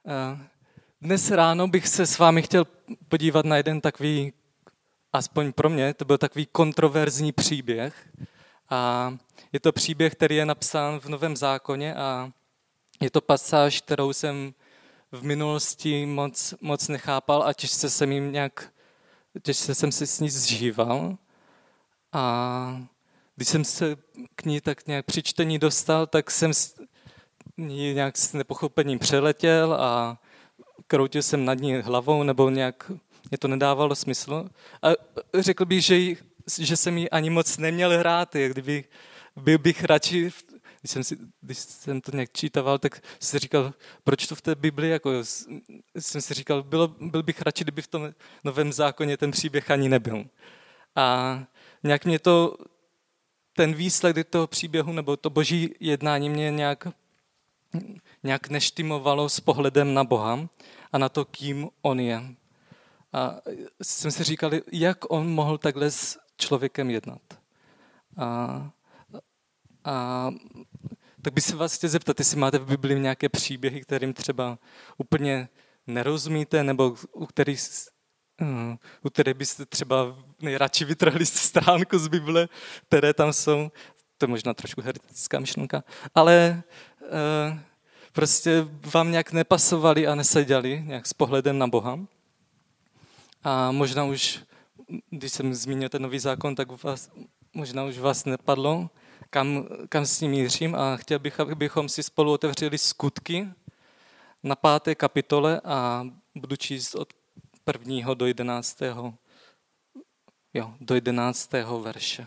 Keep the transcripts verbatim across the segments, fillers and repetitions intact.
Dnes ráno bych se s vámi chtěl podívat na jeden takový, aspoň pro mě, to byl takový kontroverzní příběh. A je to příběh, který je napsán v Novém zákoně a je to pasáž, kterou jsem v minulosti moc, moc nechápal a těžce jsem jim nějak, těžce jsem se s ní zžíval. A když jsem se k ní tak nějak při čtení dostal, tak jsem ji nějak s nepochopením přeletěl a kroutil jsem nad ní hlavou, nebo nějak mě to nedávalo smysl. A řekl bych, že, jí, že jsem ji ani moc neměl hrát, jak kdyby byl bych radši, když jsem, si, když jsem to nějak čítaval, tak jsem si říkal, proč to v té Bibli, jako jsem si říkal, bylo, byl bych radši, kdyby v tom Novém zákoně ten příběh ani nebyl. A nějak mě to, ten výsledek toho příběhu, nebo to boží jednání mě nějak, nějak neštimovalo s pohledem na Boha a na to, kým on je. A jsem si říkal, jak on mohl takhle s člověkem jednat. A, a tak bych se vás chtěl zeptat, jestli máte v Bibli nějaké příběhy, kterým třeba úplně nerozumíte, nebo u kterých, u kterých byste třeba nejradši vytrhli stránku z Bible, které tam jsou. To je možná trošku heretická myšlenka, ale uh, prostě vám nějak nepasovali a neseděli nějak s pohledem na Boha. A možná už, když jsem zmínil ten Nový zákon, tak vás, možná už vás nepadlo, kam, kam s ním mířím, a chtěl bych, abychom si spolu otevřeli Skutky na páté kapitole a budu číst od prvního do jedenáctého. Jo, do jedenáctého verše.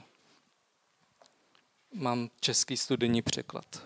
Mám český studijní překlad.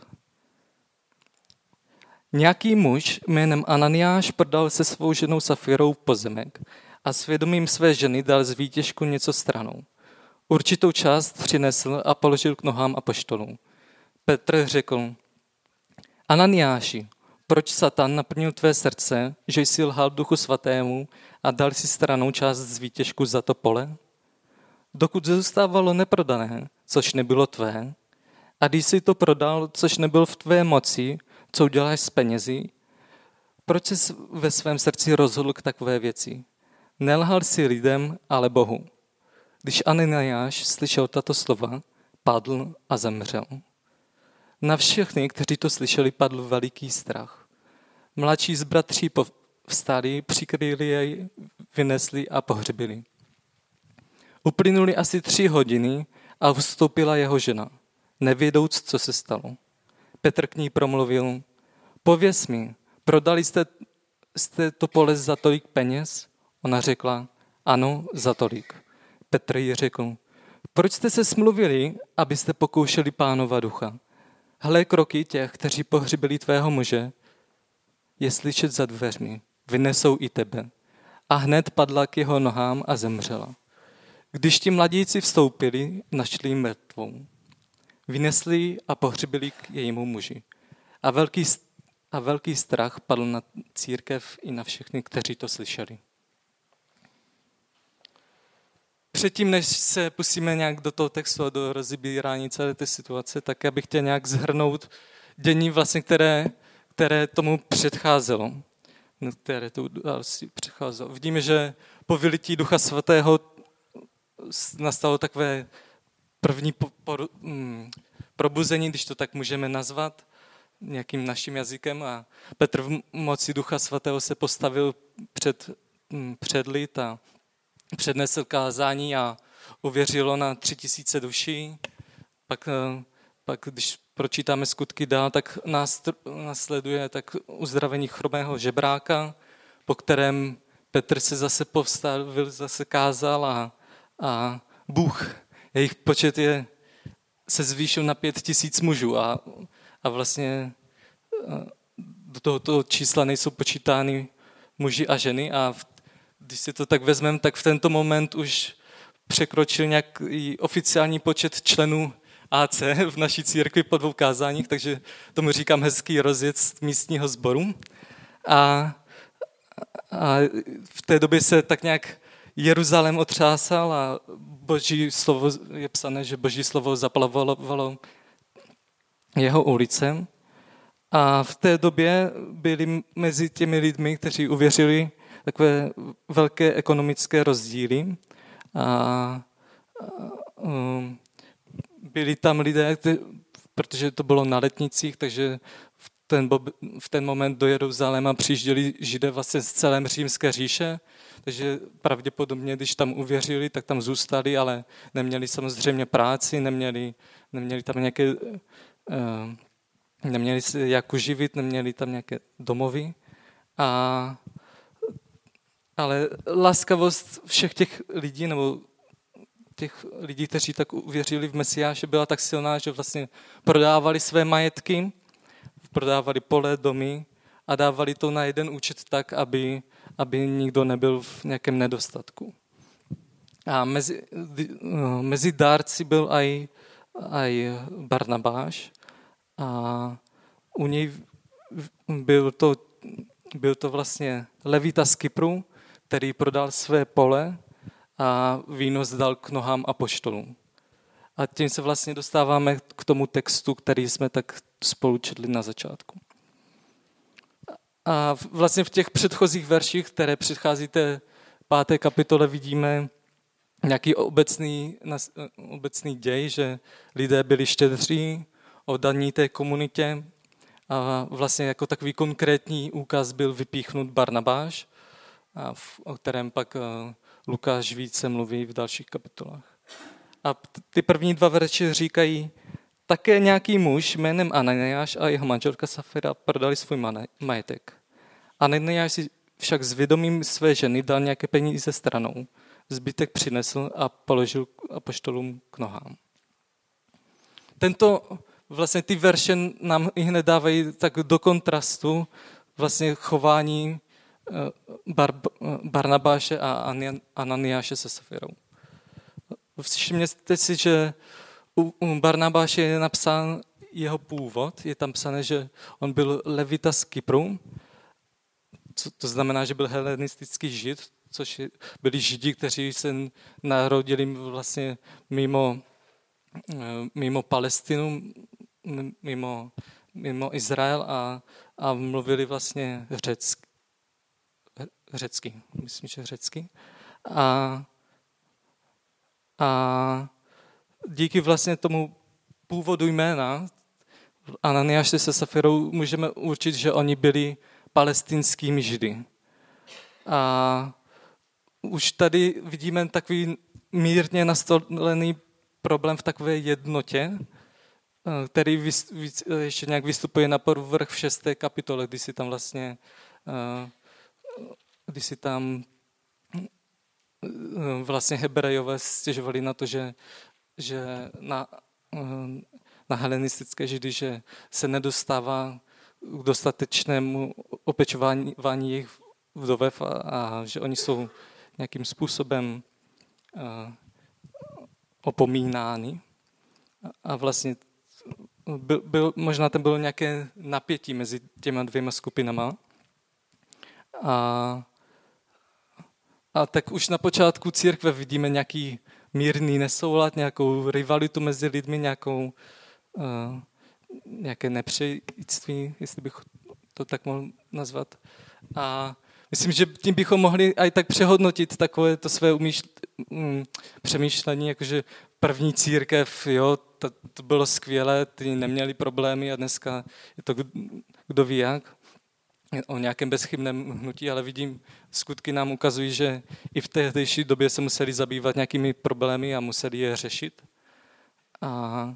Nějaký muž jménem Ananiáš prodal se svou ženou Safirou pozemek a svědomím své ženy dal z výtěžku něco stranou. Určitou část přinesl a položil k nohám apoštolů. Petr řekl, Ananiáši, proč Satan naplnil tvé srdce, že jsi lhal Duchu Svatému a dal si stranou část z výtěžku za to pole? Dokud zůstávalo neprodané, což nebylo tvé, a když jsi to prodal, což nebylo v tvé moci, co uděláš s penězi, proč jsi ve svém srdci rozhodl k takové věci? Nelhal si lidem, ale Bohu. Když Ananiáš slyšel tato slova, padl a zemřel. Na všechny, kteří to slyšeli, padl veliký strach. Mladší z bratří povstali, přikryli jej, vynesli a pohřbili. Uplynuly asi tři hodiny a vstoupila jeho žena, nevědouc, co se stalo. Petr k ní promluvil, pověz mi, prodali jste, jste to pole za tolik peněz? Ona řekla, ano, za tolik. Petr jí řekl, proč jste se smluvili, abyste pokoušeli Pánova ducha? Hle, kroky těch, kteří pohřbili tvého muže, je slyšet za dveřmi, vynesou i tebe. A hned padla k jeho nohám a zemřela. Když ti mladíci vstoupili, našli ji mrtvou. Vynesli ji a pohřbili k jejímu muži. A velký, a velký strach padl na církev i na všechny, kteří to slyšeli. Předtím, než se pustíme nějak do toho textu a do rozebírání celé té situace, tak já bych chtěl nějak zhrnout dění, vlastně, které, které tomu předcházelo. Které to asi předcházelo. Vidíme, že po vylití Ducha Svatého nastalo takové první po, po, mm, probuzení, když to tak můžeme nazvat, nějakým naším jazykem. A Petr v moci Ducha Svatého se postavil před, mm, před lid a přednesl kázání a uvěřilo na tři tisíce duší. Pak, pak, když pročítáme Skutky dál, tak nás následuje tak uzdravení chromého žebráka, po kterém Petr se zase povstavil, zase kázal a, a Bůh, jejich počet je, se zvýšil na pět tisíc mužů a, a vlastně do tohoto čísla nejsou počítány muži a ženy a v, když si to tak vezmeme, tak v tento moment už překročil nějaký oficiální počet členů A C v naší církvi po dvou kázáních, takže tomu říkám hezký rozjezd místního sboru. A, a v té době se tak nějak Jeruzalém otřásal a boží slovo, je psané, že boží slovo zaplavovalo jeho ulice. A v té době byly mezi těmi lidmi, kteří uvěřili, takové velké ekonomické rozdíly. A um, byli tam lidé, protože to bylo na letnicích, takže v ten, v ten moment do Jeruzaléma přijížděli Židé vlastně z celé římské říše, takže pravděpodobně, když tam uvěřili, tak tam zůstali, ale neměli samozřejmě práci, neměli, neměli tam nějaké, uh, neměli se jak uživit, neměli tam nějaké domovy. A, ale laskavost všech těch lidí, nebo těch lidí, kteří tak uvěřili v Mesiáše, byla tak silná, že vlastně prodávali své majetky, prodávali pole, domy a dávali to na jeden účet tak, aby, aby nikdo nebyl v nějakém nedostatku. A mezi, mezi dárci byl aj, aj Barnabáš a u něj byl to, byl to vlastně Levita z Kypru, který prodal své pole a výnos dal k nohám apoštolům. A tím se vlastně dostáváme k tomu textu, který jsme tak spolu četli na začátku. A vlastně v těch předchozích verších, které předchází té páté kapitole, vidíme nějaký obecný, obecný děj, že lidé byli štědří, oddaní té komunitě a vlastně jako takový konkrétní úkaz byl vypíchnut Barnabáš, a v, o kterém pak Lukáš více mluví v dalších kapitolách. A ty první dva verše říkají, také nějaký muž jménem Ananiáš a jeho manželka Safira prodali svůj majetek. Ananiáš si však s vědomím své ženy dal nějaké peníze stranou, zbytek přinesl a položil apoštolům k nohám. Tento, vlastně ty verše nám i hned dávají tak do kontrastu vlastně chování Bar, Barnabáše a Ananiáše se Safirou. Všimněte si, že u Barnabáše je napsán jeho původ, je tam psané, že on byl levita z Kypru, co to znamená, že byl helenistický žid, což byli židi, kteří se narodili vlastně mimo, mimo Palestinu, mimo, mimo Izrael a, a mluvili vlastně řecky. řecky, myslím, že řecky. A, a díky vlastně tomu původu jména Ananiáše se Safirou můžeme určit, že oni byli palestinskými židy. A už tady vidíme takový mírně nastolený problém v takové jednotě, který víc, víc, ještě nějak vystupuje na povrch v šesté kapitole, kdy si tam vlastně kdy si tam vlastně Hebrejové stěžovali na to, že, že na, na helenistické židy, že se nedostává k dostatečnému opečování jejich vdovev a, a že oni jsou nějakým způsobem uh, opomínány. A vlastně byl, byl, možná tam bylo nějaké napětí mezi těma dvěma skupinama. A, a tak už na počátku církve vidíme nějaký mírný nesoulad, nějakou rivalitu mezi lidmi, nějakou, uh, nějaké nepřejíctví, jestli bych to tak mohl nazvat. A myslím, že tím bychom mohli i tak přehodnotit takové to své umýšl, um, přemýšlení, jakože první církev, jo, to, to bylo skvělé, ty neměli problémy a dneska je to kdo ví jak, o nějakém bezchybném hnutí, ale vidím, skutky nám ukazují, že i v tehdejší době se museli zabývat nějakými problémy a museli je řešit. A,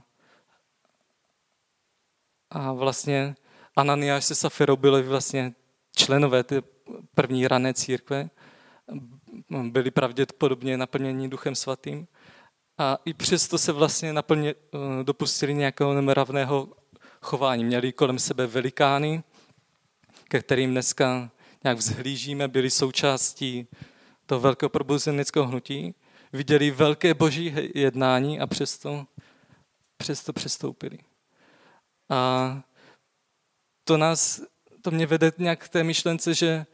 a vlastně Ananiáš se Safirou byli vlastně členové té první rané církve, byli pravděpodobně naplněni Duchem Svatým a i přesto se vlastně naplně, dopustili nějakého nemravného chování. Měli kolem sebe velikány, ke kterým dneska nějak vzhlížíme, byli součástí toho velkého probuzeneckého hnutí, viděli velké boží jednání a přesto, přesto přestoupili. A to nás, to mě vede nějak k té myšlence, že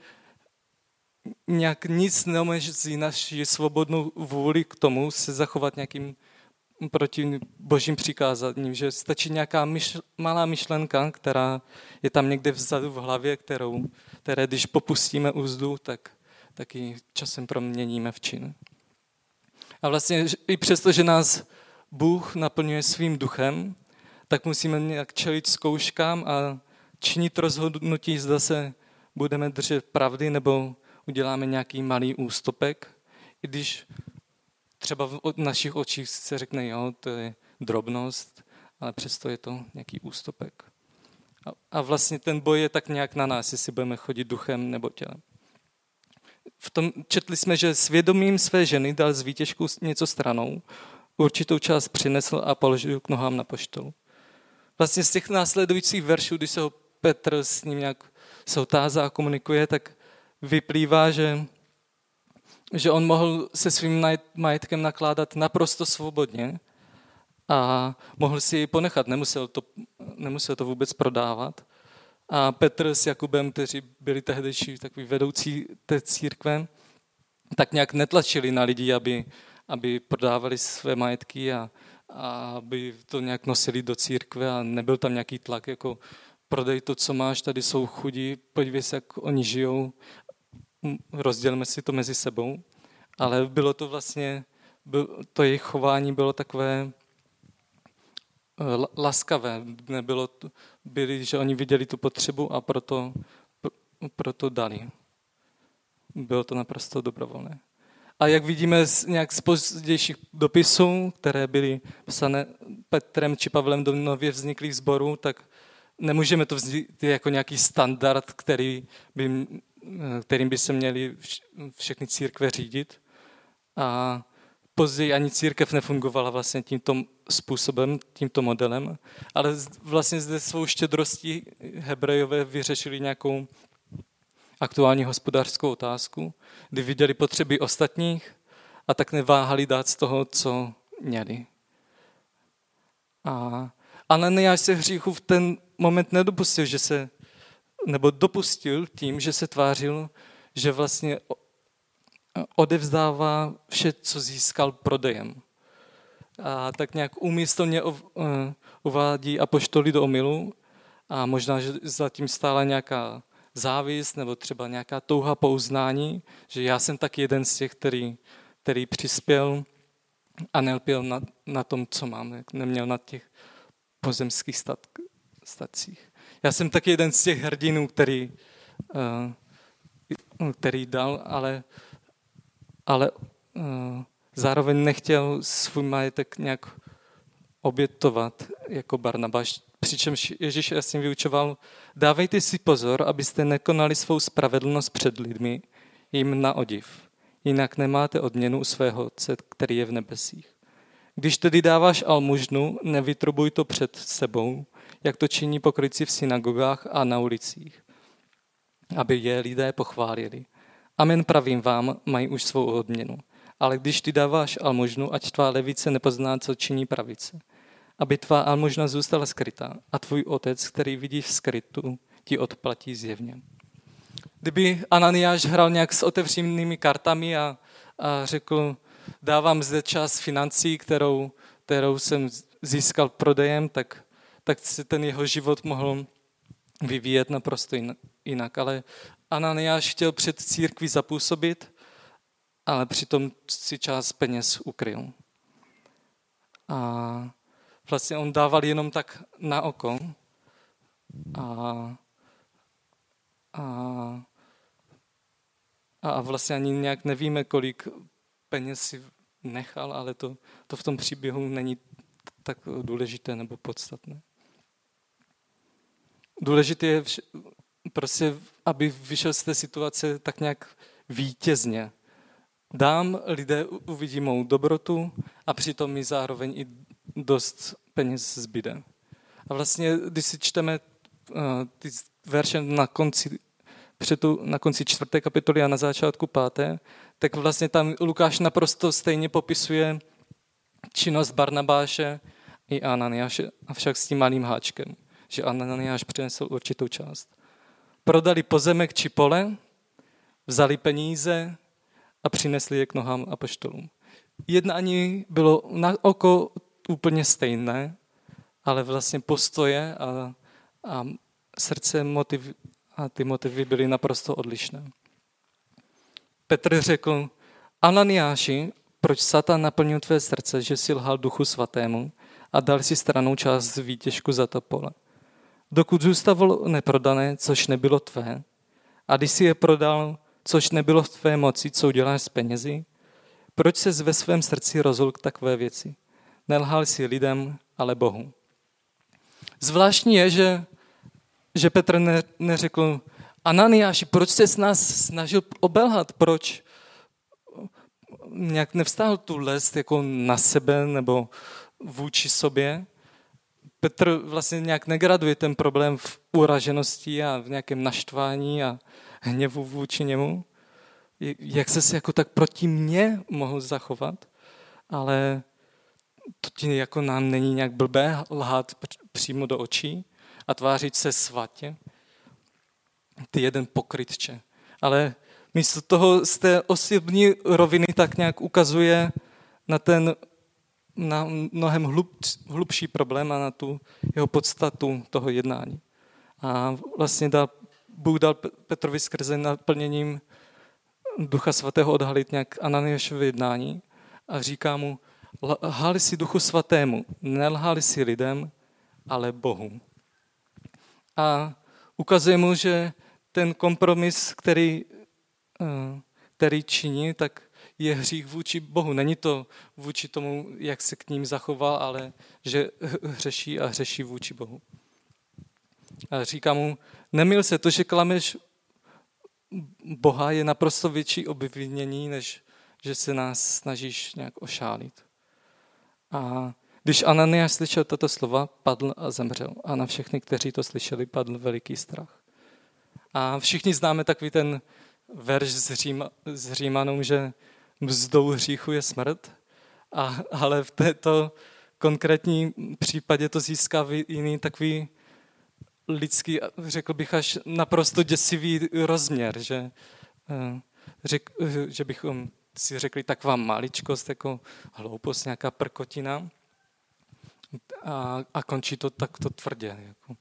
nějak nic neomezí naši svobodnou vůli k tomu se zachovat nějakým proti božím přikázáním, že stačí nějaká myšl, malá myšlenka, která je tam někde vzadu v hlavě, kterou, které když popustíme úzdu, tak, tak ji časem proměníme v čin. A vlastně i přesto, že nás Bůh naplňuje svým duchem, tak musíme nějak čelit zkouškám a činit rozhodnutí, zda se budeme držet pravdy nebo uděláme nějaký malý ústupek, i když třeba v našich očích se řekne, jo, to je drobnost, ale přesto je to nějaký ústupek. A, a vlastně ten boj je tak nějak na nás, jestli budeme chodit duchem nebo tělem. V tom četli jsme, že svědomím své ženy dal z výtěžku něco stranou, určitou část přinesl a položil k nohám apoštolů. Vlastně z těch následujících veršů, když se ho Petr s ním nějak soutázá a komunikuje, tak vyplývá, že, že on mohl se svým majetkem nakládat naprosto svobodně a mohl si ji ponechat, nemusel to, nemusel to vůbec prodávat. A Petr s Jakubem, kteří byli tehdejší takový vedoucí té církve, tak nějak netlačili na lidi, aby, aby prodávali své majetky a, a aby to nějak nosili do církve a nebyl tam nějaký tlak, jako prodej to, co máš, tady jsou chudí, podívej se, jak oni žijou, rozdělme si to mezi sebou. Ale bylo to vlastně, to jejich chování bylo takové laskavé, nebylo to, byli, že oni viděli tu potřebu a proto, proto dali. Bylo to naprosto dobrovolné. A jak vidíme z nějak z pozdějších dopisů, které byly psané Petrem či Pavlem do nově vzniklých sborů, tak nemůžeme to vzít jako nějaký standard, který by, kterým by se měly všechny církve řídit. A později ani církev nefungovala vlastně tímto způsobem, tímto modelem, ale vlastně zde svou štědrostí Hebrejové vyřešili nějakou aktuální hospodářskou otázku, kdy viděli potřeby ostatních a tak neváhali dát z toho, co měli. A Ananiáš se hříchu v ten moment nedopustil, že se, nebo dopustil tím, že se tvářil, že vlastně odevzdává vše, co získal prodejem. A tak nějak úmyslně uvádí apoštoly do omylu a možná, že zatím stála nějaká závist nebo třeba nějaká touha po uznání, že já jsem taky jeden z těch, který, který přispěl a nelpěl na, na tom, co mám, neměl na těch pozemských stat, stacích. Já jsem taky jeden z těch hrdinů, který, uh, který dal, ale, ale uh, zároveň nechtěl svůj majetek nějak obětovat jako Barnabáš. Přičemž Ježíš jasně vyučoval, dávejte si pozor, abyste nekonali svou spravedlnost před lidmi jim na odiv. Jinak nemáte odměnu u svého Otce, který je v nebesích. Když tedy dáváš almužnu, nevytrubuj to před sebou, jak to činí pokrytci v synagogách a na ulicích, aby je lidé pochválili. Amen, pravím vám, mají už svou odměnu. Ale když ty dáváš almužnu, ať tvá levice nepozná, co činí pravice. Aby tvá almužna zůstala skrytá a tvůj Otec, který vidí v skrytu, ti odplatí zjevně. Kdyby Ananiáš hrál nějak s otevřenými kartami a, a řekl, dávám zde část financí, kterou, kterou jsem získal prodejem, tak, tak se ten jeho život mohl vyvíjet naprosto jinak. Ale Ananiáš chtěl před církví zapůsobit, ale přitom si část peněz ukryl. A vlastně on dával jenom tak na oko a, a, a vlastně ani nějak nevíme, kolik peněz si nechal, ale to, to v tom příběhu není tak důležité nebo podstatné. Důležité je vš- prostě, aby vyšel z té situace tak nějak vítězně. Dám, lidé uvidí mou dobrotu a přitom mi zároveň i dost peněz zbyde. A vlastně, když si čteme uh, ty verše na konci, tu, na konci čtvrté kapitoly a na začátku páté, tak vlastně tam Lukáš naprosto stejně popisuje činnost Barnabáše i Ananiáše, avšak s tím malým háčkem, že Ananiáš přinesl určitou část. Prodali pozemek či pole, vzali peníze a přinesli je k nohám apoštolům. Jednání bylo na oko úplně stejné, ale vlastně postoje a, a srdce motiv, a ty motivy byly naprosto odlišné. Petr řekl, Ananiáši, proč Satan naplnil tvé srdce, že si lhal Duchu Svatému a dal si stranou část z výtěžku za to pole. Dokud zůstavilo neprodané, což nebylo tvé, a když si je prodal, což nebylo v tvé moci, co uděláš s penězi, proč ses ve svém srdci rozhodl k takové věci? Nelhal si lidem, ale Bohu. Zvláštní je, že, že Petr ne, neřekl, Ananiáši, proč jsi nás snažil obelhat? Proč nějak nevstáhl tu lest jako na sebe nebo vůči sobě? Petr vlastně nějak negraduje ten problém v uraženosti a v nějakém naštvání a hněvu vůči němu. Jak ses jako tak proti mně mohl zachovat, ale to ti jako nám není nějak blbé lhát přímo do očí a tvářit se svatě. Ty jeden pokrytče. Ale místo toho z té osobní roviny tak nějak ukazuje na ten na mnohem hlub, hlubší problém a na tu jeho podstatu toho jednání. A vlastně dal, Bůh dal Petrovi skrze naplněním Ducha Svatého odhalit nějak Ananiášovo jednání a říká mu, lhali si Duchu Svatému, nelhali si lidem, ale Bohu. A ukazuje mu, že ten kompromis, který, který činí, tak je hřích vůči Bohu. Není to vůči tomu, jak se k ním zachoval, ale že hřeší a hřeší vůči Bohu. A říká mu, nemyl se, to, že klameš Boha, je naprosto větší obvinění, než že se nás snažíš nějak ošálit. A když Ananiáš slyšel tato slova, padl a zemřel. A na všechny, kteří to slyšeli, padl veliký strach. A všichni známe takový ten verš z, Říma, z Římanům, že mzdou hříchu je smrt, a, ale v této konkrétní případě to získá jiný takový lidský, řekl bych až naprosto děsivý rozměr, že, řek, že bychom si řekli taková maličkost, jako hloupost, nějaká prkotina a, a končí to takto tvrdě. Jako.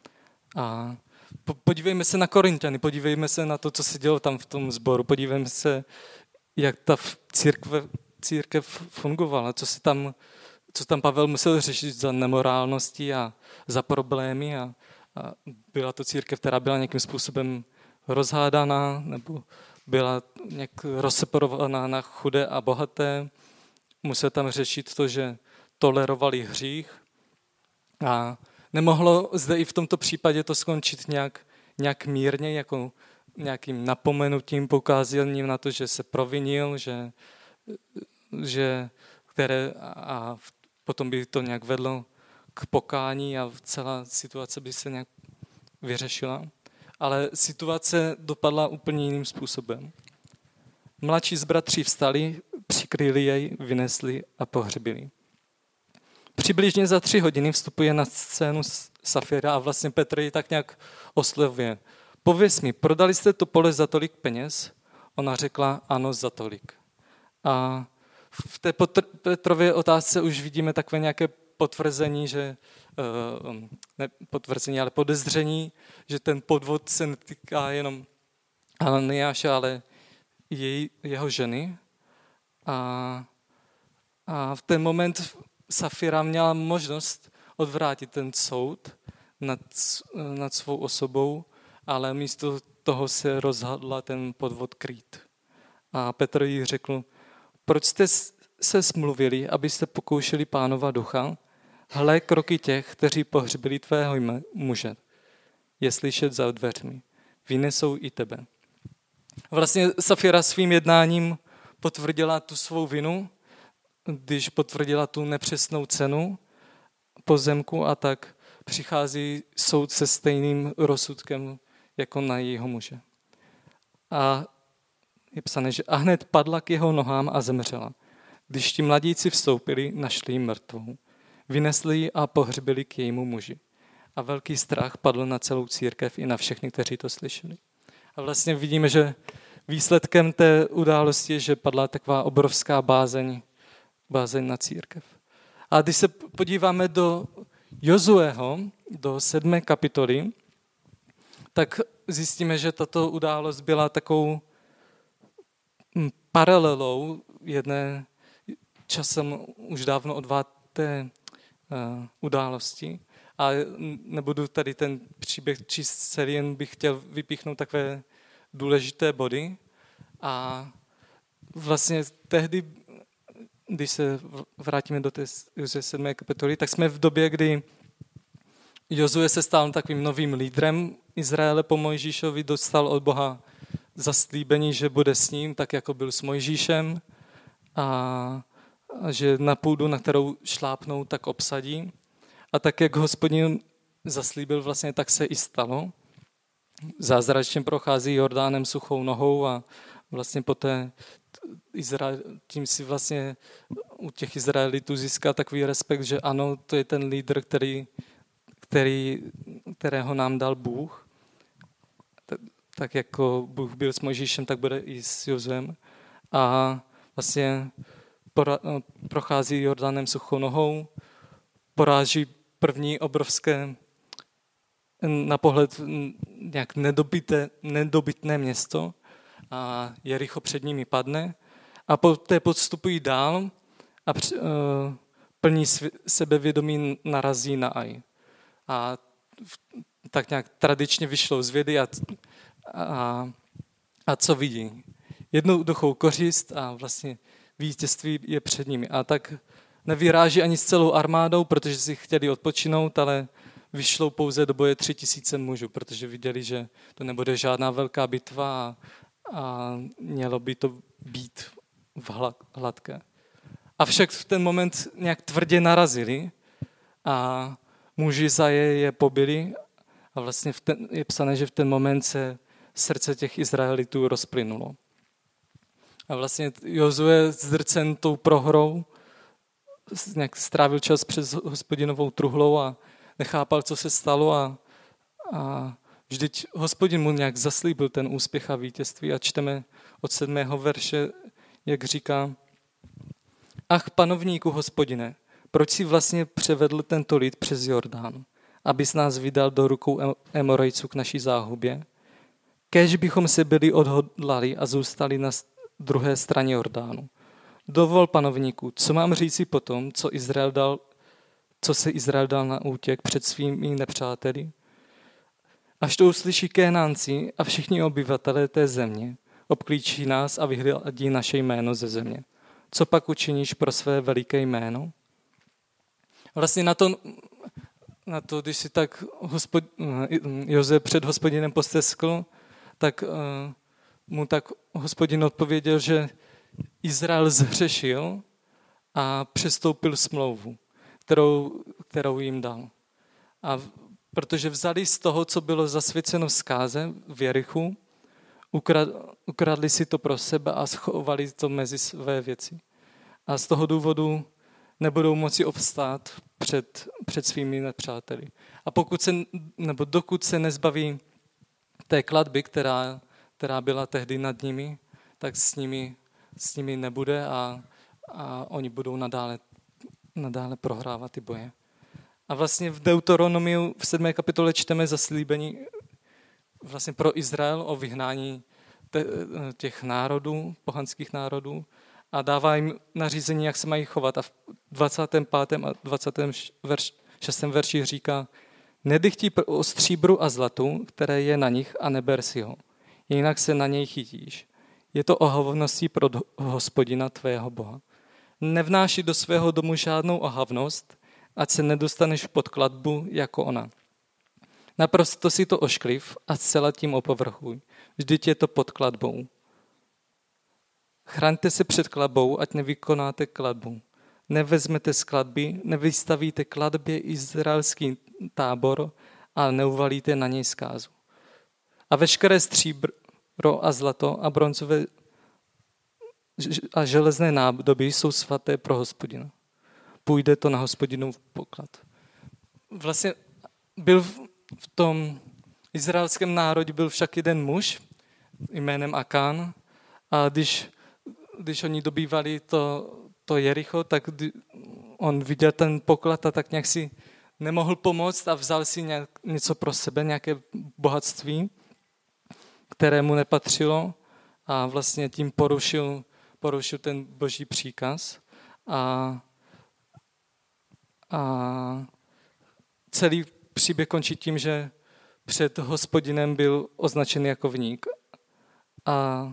A podívejme se na Korinťany, podívejme se na to, co se dělo tam v tom sboru, podívejme se, jak ta církve, církev fungovala, co se tam, co tam Pavel musel řešit za nemorálnosti a za problémy. A, a byla to církev, která byla nějakým způsobem rozhádaná nebo byla nějak rozseparovaná na chudé a bohaté. Musel tam řešit to, že tolerovali hřích. A nemohlo zde i v tomto případě to skončit nějak, nějak mírně, jako nějakým napomenutím, poukázáním na to, že se provinil, že, že které a potom by to nějak vedlo k pokání a celá situace by se nějak vyřešila. Ale situace dopadla úplně jiným způsobem. Mladší z bratří vstali, přikryli jej, vynesli a pohřbili. Přibližně za tři hodiny vstupuje na scénu Safira a vlastně Petr ji tak nějak oslovuje. Pověz mi, prodali jste to pole za tolik peněz? Ona řekla, ano, za tolik. A v té Petrově otázce už vidíme takové nějaké potvrzení, že ne potvrzení, ale podezření, že ten podvod se netýká jenom Ananiáše, ale jej, jeho ženy. A, a v ten moment Safira měla možnost odvrátit ten soud nad, nad svou osobou, ale místo toho se rozhodla ten podvod krýt. A Petr jí řekl, proč jste se smluvili, abyste pokoušeli Pánova ducha? Hle, kroky těch, kteří pohřbili tvého muže, je slyšet za dveřmi. Vynesou i tebe. Vlastně Safira svým jednáním potvrdila tu svou vinu, když potvrdila tu nepřesnou cenu pozemku a tak přichází soud se stejným rozsudkem jako na jejího muže. A je psané, že a hned padla k jeho nohám a zemřela. Když ti mladíci vstoupili, našli ji mrtvou. Vynesli ji a pohřbili k jejímu muži. A velký strach padl na celou církev i na všechny, kteří to slyšeli. A vlastně vidíme, že výsledkem té události je, že padla taková obrovská bázeň, bázeň na církev. A když se podíváme do Jozueho, do sedmé kapitoly, tak zjistíme, že tato událost byla takovou paralelou jedné časem už dávno odváté uh, události. A nebudu tady ten příběh číst celý, jen bych chtěl vypíchnout takové důležité body. A vlastně tehdy, když se vrátíme do té sedmé kapitoly, tak jsme v době, kdy Jozue se stal takovým novým lídrem Izraele po Mojžíšovi, dostal od Boha zaslíbení, že bude s ním, tak jako byl s Mojžíšem a, a že na půdu, na kterou šlápnou, tak obsadí. A tak, jak Hospodin zaslíbil, vlastně tak se i stalo. Zázračně prochází Jordánem suchou nohou a vlastně poté Izrael, tím si vlastně u těch Izraelitů získá takový respekt, že ano, to je ten lídr, který, který, kterého nám dal Bůh. Tak, tak jako Bůh byl s Mojžíšem, tak bude i s Jozuem. A vlastně pora, prochází Jordánem suchou nohou, poráží první obrovské, na pohled nějak nedobyté, nedobytné město a Jericho před nimi padne a poté podstupují dál a při, uh, plní sebevědomí narazí na Aj. A tak nějak tradičně vyšlo z vědy a, a, a co vidí? Jednoduchou kořist a vlastně vítězství je před nimi. A tak nevyráží ani s celou armádou, protože si chtěli odpočinout, ale vyšlou pouze do boje tři tisíce mužů, protože viděli, že to nebude žádná velká bitva a, a mělo by to být v hladké. Avšak v ten moment nějak tvrdě narazili a muži za je, je pobili a vlastně v ten, je psané, že v ten moment se srdce těch Izraelitů rozplynulo. A vlastně Jozue zdrcen tou prohrou nějak strávil čas přes Hospodinovou truhlou a nechápal, co se stalo a, a vždyť Hospodin mu nějak zaslíbil ten úspěch a vítězství a čteme od sedmého verše, jak říká: Ach, panovníku Hospodine, proč si vlastně převedl tento lid přes Jordán, abys nás vydal do rukou Emorejců k naší záhubě? Kéž bychom se byli odhodlali a zůstali na druhé straně Jordánu. Dovol, panovníku, co mám říci potom, co Izrael dal, co se Izrael dal na útěk před svými nepřáteli? Až to uslyší Kénánci a všichni obyvatelé té země, obklíčí nás a vyhladí naše jméno ze země. Co pak učiníš pro své veliké jméno? Vlastně na to, na to když si tak hospod, Jozue před Hospodinem posteskl, tak uh, mu tak Hospodin odpověděl, že Izrael zhřešil a přestoupil smlouvu, kterou, kterou jim dal. A protože vzali z toho, co bylo zasvěceno zkáze v Jerichu, ukradli si to pro sebe a schovali to mezi své věci. A z toho důvodu nebudou moci obstát před, před svými nepřáteli. A pokud se, nebo dokud se nezbaví té klatby, která, která byla tehdy nad nimi, tak s nimi, s nimi nebude a, a oni budou nadále, nadále prohrávat ty boje. A vlastně v Deuteronomiu v sedmé kapitole čteme zaslíbení vlastně pro Izrael o vyhnání těch národů, pohanských národů a dává jim nařízení, jak se mají chovat. A v dvacátém pátém a dvacátém šestém verši říká: Nedychtí o stříbru a zlatu, které je na nich, a neber si ho, jinak se na něj chytíš. Je to ohavností pro Hospodina tvého Boha. Nevnáši do svého domu žádnou ohavnost, ať se nedostaneš pod klatbu jako ona. Naprosto si to oškliv a zcela tím opovrchuj. Vždyť je to pod klatbou. Chraňte se před klatbou, ať nevykonáte klatbu. Nevezmete z klatby, nevystavíte klatbě izraelský tábor a neuvalíte na něj zkázu. A veškeré stříbro a zlato a bronzové a železné nádoby jsou svaté pro Hospodina. Půjde to na Hospodinův poklad. Vlastně byl v tom izraelském národě byl však jeden muž jménem Akán a když, když oni dobývali to, to Jericho, tak on viděl ten poklad a tak nějak si nemohl pomoct a vzal si nějak, něco pro sebe, nějaké bohatství, které mu nepatřilo a vlastně tím porušil, porušil ten boží příkaz. A, a celý příběh končí tím, že před Hospodinem byl označen jako viník. A,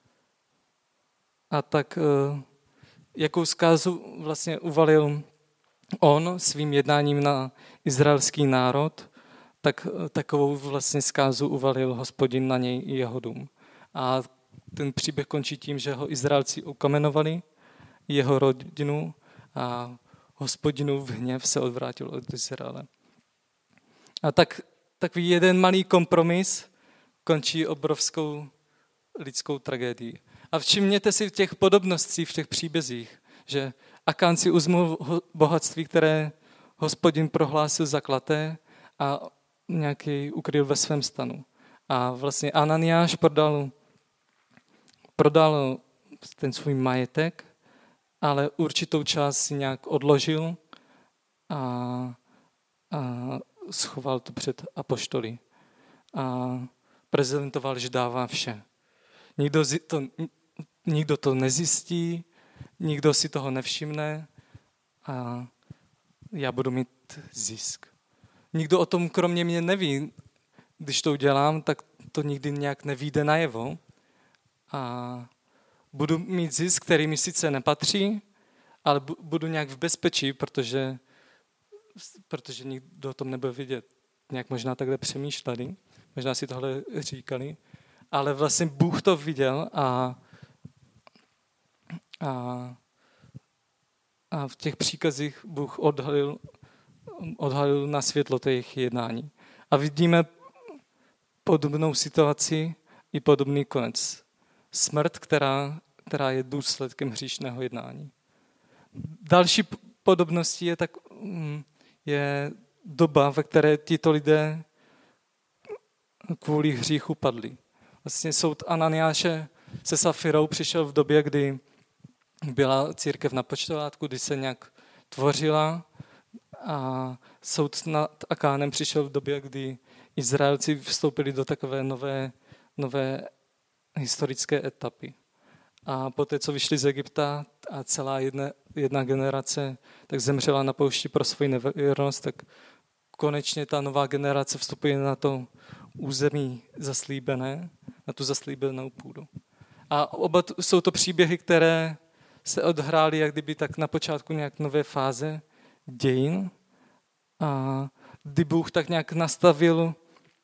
a tak jakou zkázu vlastně uvalil on svým jednáním na izraelský národ, tak takovou vlastně zkázu uvalil Hospodin na něj i jeho dům. A ten příběh končí tím, že ho Izraelci ukamenovali, jeho rodinu a Hospodinův hněv se odvrátil od Izraele. A tak takový jeden malý kompromis končí obrovskou lidskou tragédií. A všimněte si v těch podobností, v těch příbězích, že Akánci uzmul bohatství, které Hospodin prohlásil za klaté a nějaký ukryl ve svém stanu. A vlastně Ananiáš prodal, prodal ten svůj majetek, ale určitou část si nějak odložil a, a schoval to před apoštoly. A prezentoval, že dává vše. Nikdo to, nikdo to nezjistí, nikdo si toho nevšimne a já budu mít zisk. Nikdo o tom kromě mě neví. Když to udělám, tak to nikdy nějak nevyjde najevo. A budu mít zisk, který mi sice nepatří, ale budu nějak v bezpečí, protože, protože nikdo o tom nebude vidět. Nějak možná takhle přemýšleli, možná si tohle říkali, ale vlastně Bůh to viděl a, a, a v těch příkazích Bůh odhalil, odhalil na světlo těch jednání. A vidíme podobnou situaci i podobný konec. Smrt, která, která je důsledkem hříšného jednání. Další podobností je, tak, je doba, ve které tito lidé kvůli hříchu padli. Vlastně soud Ananiáše se Safirou přišel v době, kdy byla církev na počátku, kdy se nějak tvořila, a soud nad Akánem přišel v době, kdy Izraelci vstoupili do takové nové, nové historické etapy. A poté, co vyšli z Egypta a celá jedna, jedna generace tak zemřela na poušti pro svoji nevěrnost, tak konečně ta nová generace vstupuje na to území zaslíbené, na tu zaslíbenou půdu. A oba t- jsou to příběhy, které se odhrály jak kdyby tak na počátku nějak nové fáze dějin, a kdy Bůh tak nějak nastavil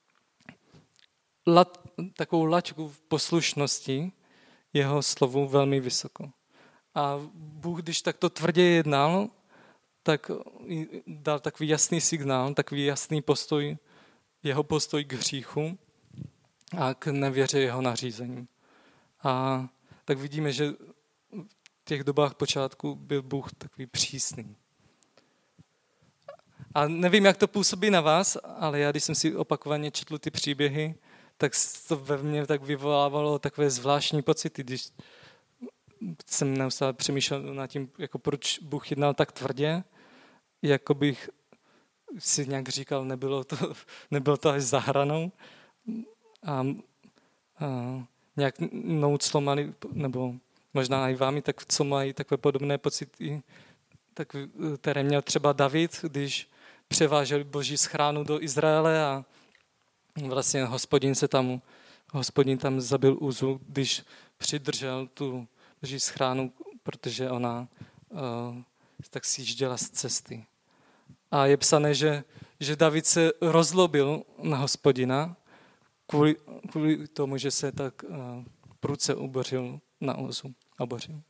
lat, takovou laťku v poslušnosti jeho slovu velmi vysoko. A Bůh, když takto tvrdě jednal, tak dal takový jasný signál, takový jasný postoj, jeho postoj k hříchu a k nevěře jeho nařízení. A tak vidíme, že v těch dobách počátku byl Bůh takový přísný. A nevím, jak to působí na vás, ale já, když jsem si opakovaně četl ty příběhy, tak to ve mně tak vyvolávalo takové zvláštní pocity, když jsem neustále přemýšlel nad tím, jako proč Bůh jednal tak tvrdě, jako bych si nějak říkal, nebylo to, nebylo to až za hranou. A, a nějak nouclo mali, nebo možná i vámi, tak co mají takové podobné pocity, tak, které měl třeba David, když převážel boží schránu do Izraele a vlastně Hospodin se tam, Hospodin tam zabil Uzu, když přidržel tu boží schránu, protože ona uh, tak sjížděla z cesty. A je psané, že, že David se rozlobil na Hospodina kvůli, kvůli tomu, že se tak uh, prudce ubořil na Uzu. Obořil.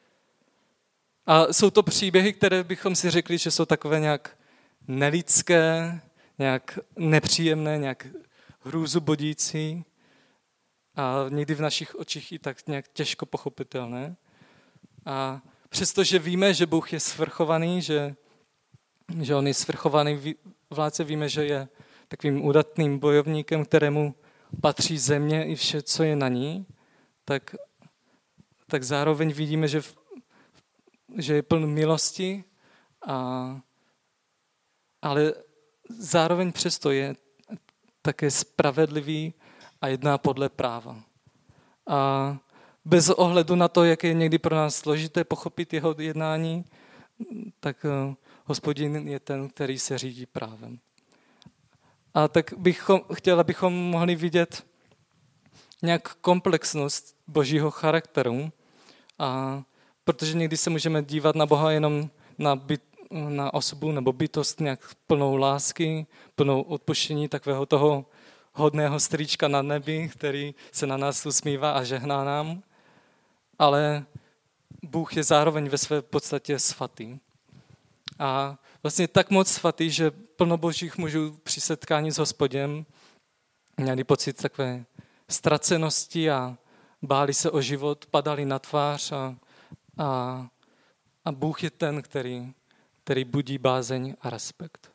A jsou to příběhy, které bychom si řekli, že jsou takové nějak nelidské, nějak nepříjemné, nějak hrůzubodící a někdy v našich očích i tak nějak těžko pochopitelné. A přestože víme, že Bůh je svrchovaný, že, že on je svrchovaný vládce, víme, že je takovým udatným bojovníkem, kterému patří země i vše, co je na ní, tak, tak zároveň vidíme, že, v, že je pln milosti A, ale zároveň přesto je také spravedlivý a jedná podle práva. A bez ohledu na to, jak je někdy pro nás složité pochopit jeho jednání, tak Hospodin je ten, který se řídí právem. A tak bychom, chtěl, abychom mohli vidět nějak komplexnost Božího charakteru, a protože někdy se můžeme dívat na Boha jenom na, byt, na osobu nebo bytost nějak plnou lásky, plnou odpuštění takového toho hodného strýčka na nebi, který se na nás usmívá a žehná nám, ale Bůh je zároveň ve své podstatě svatý. A vlastně tak moc svatý, že plno božích mužů při setkání s Hospodem měli pocit takové ztracenosti a báli se o život, padali na tvář a, a, a Bůh je ten, který, který budí bázeň a respekt.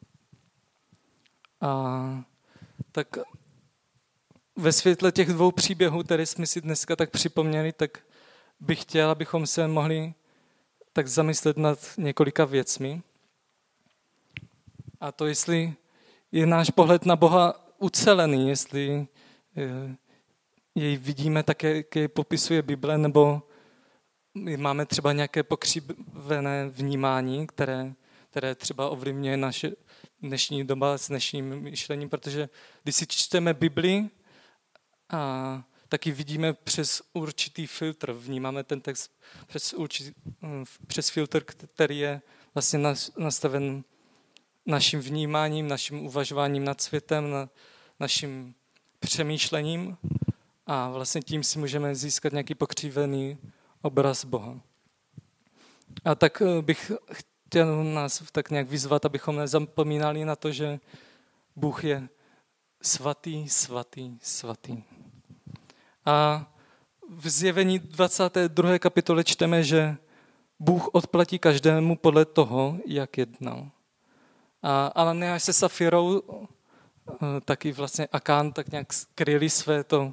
A tak ve světle těch dvou příběhů, které jsme si dneska tak připomněli, tak bych chtěl, abychom se mohli tak zamyslet nad několika věcmi. A to, jestli je náš pohled na Boha ucelený, jestli jej vidíme tak, jak jej popisuje Bible, nebo máme třeba nějaké pokřivené vnímání, které, které třeba ovlivňuje naše dnešní doba s dnešním myšlením, protože když si čteme Bibli, a taky vidíme přes určitý filtr, vnímáme ten text přes, určitý, přes filtr, který je vlastně nastaven naším vnímáním, naším uvažováním nad světem, na, naším přemýšlením a vlastně tím si můžeme získat nějaký pokřivený obraz Boha. A tak bych chtěl nás tak nějak vyzvat, abychom nezapomínali na to, že Bůh je svatý, svatý, svatý. A v Zjevení dvacáté druhé kapitole čteme, že Bůh odplatí každému podle toho, jak jednal. A Ananiáš se Safirou, taky vlastně Akán, tak nějak skryli své to,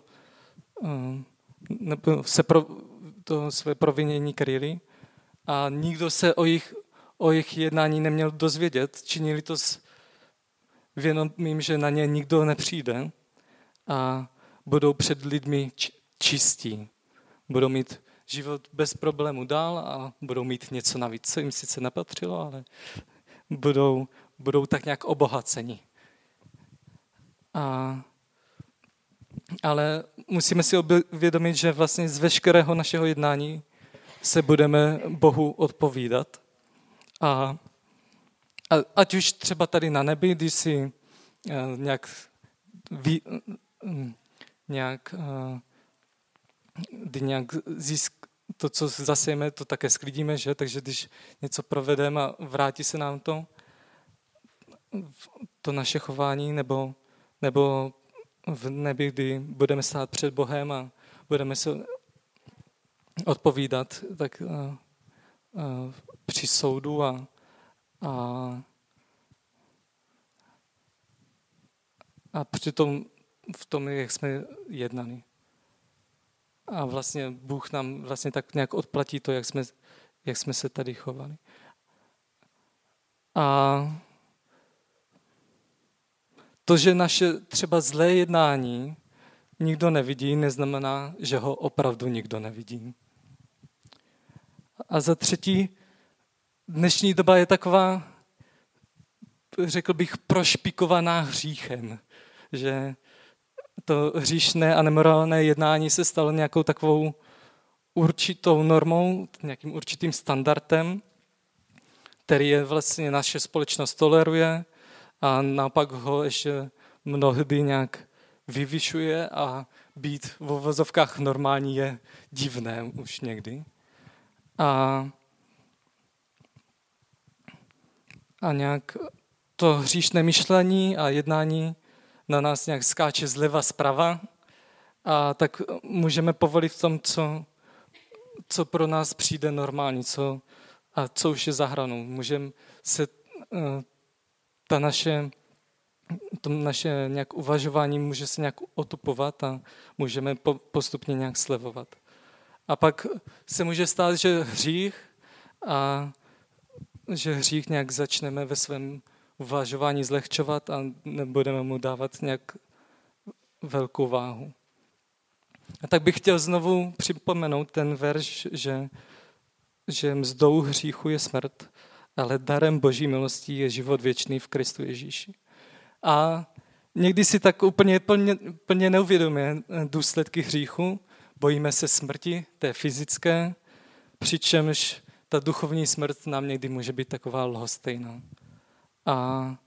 nebo se pro, to své provinění kryli a nikdo se o jejich, o jejich jednání neměl dozvědět. Činili to s vědomím, že na ně nikdo nepřijde a budou před lidmi čistí. Budou mít život bez problému dál a budou mít něco navíc, co jim sice nepatřilo, ale budou, budou tak nějak obohaceni. A, ale musíme si uvědomit, že vlastně z veškerého našeho jednání se budeme Bohu odpovídat. A, a ať už třeba tady na nebi, když si uh, nějak, ví, uh, nějak, uh, kdy nějak získ, to, co zasejeme, to také sklidíme, že? Takže když něco provedeme a vrátí se nám to, to naše chování, nebo, nebo v nebi, kdy budeme stát před Bohem a budeme se odpovídat tak uh, uh, při soudu a, a, a přitom v tom, jak jsme jednali. A vlastně Bůh nám vlastně tak nějak odplatí to, jak jsme, jak jsme se tady chovali. A to, že naše třeba zlé jednání nikdo nevidí, neznamená, že ho opravdu nikdo nevidí. A za třetí, dnešní doba je taková, řekl bych, prošpikovaná hříchem, že to hříšné a nemorálné jednání se stalo nějakou takovou určitou normou, nějakým určitým standardem, který je vlastně naše společnost toleruje a naopak ho ještě mnohdy nějak vyvyšuje a být v uvozovkách normální je divné už někdy. A, a nějak to hříšné myšlení a jednání na nás nějak skáče zleva zprava a tak můžeme povolit v tom, co, co pro nás přijde normální, co, a co už je za hranou. Můžeme se ta naše, to naše nějak uvažování může se nějak otupovat a můžeme po, postupně nějak slevovat. A pak se může stát, že hřích a že hřích nějak začneme ve svém uvažování zlehčovat a nebudeme mu dávat nějak velkou váhu. A tak bych chtěl znovu připomenout ten verš, že, že mzdou hříchu je smrt, ale darem Boží milostí je život věčný v Kristu Ježíši. A někdy si tak úplně plně, plně neuvědomíme důsledky hříchu, bojíme se smrti, té fyzické, přičemž ta duchovní smrt nám někdy může být taková lhostejná. A,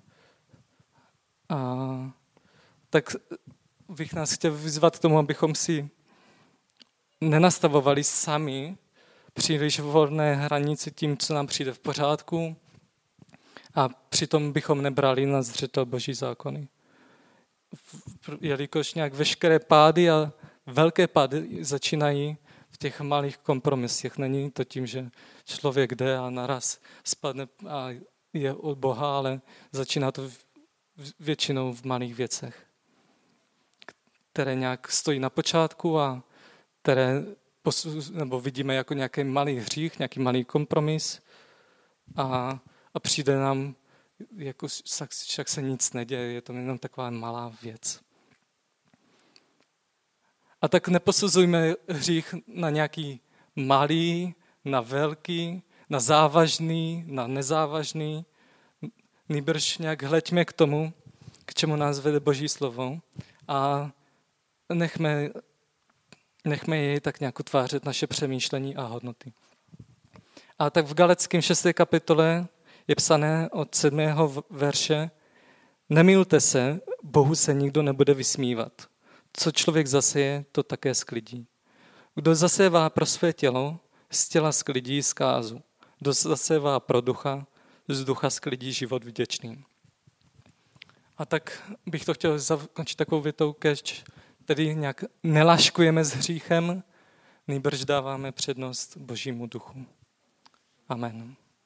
a tak bych nás chtěl vyzvat k tomu, abychom si nenastavovali sami příliš volné hranice tím, co nám přijde v pořádku, a přitom bychom nebrali na zřetel Boží zákony. Jelikož nějak veškeré pády a velké pády začínají v těch malých kompromisech. Není to tím, že člověk jde a naraz spadne a je od Boha, ale začíná to většinou v malých věcech, které nějak stojí na počátku a které nebo vidíme jako nějaký malý hřích, nějaký malý kompromis a, a přijde nám, jako však se nic neděje, je to jenom taková malá věc. A tak neposuzujme hřích na nějaký malý, na velký, na závažný, na nezávažný. Nýbrž nějak hleďme k tomu, k čemu nás vede Boží slovo a nechme, nechme jej tak nějak utvářet naše přemýšlení a hodnoty. A tak v Galackém šesté kapitole je psané od sedmého verše: Nemýlte se, Bohu se nikdo nebude vysmívat. Co člověk zaseje, to také sklidí. Kdo zasévá pro své tělo, z těla sklidí zkázu. Kdo zasévá pro ducha, z ducha sklidí život vděčný. A tak bych to chtěl zakončit takovou větou, kež tedy nějak nelaškujeme s hříchem, nýbrž dáváme přednost Božímu duchu. Amen.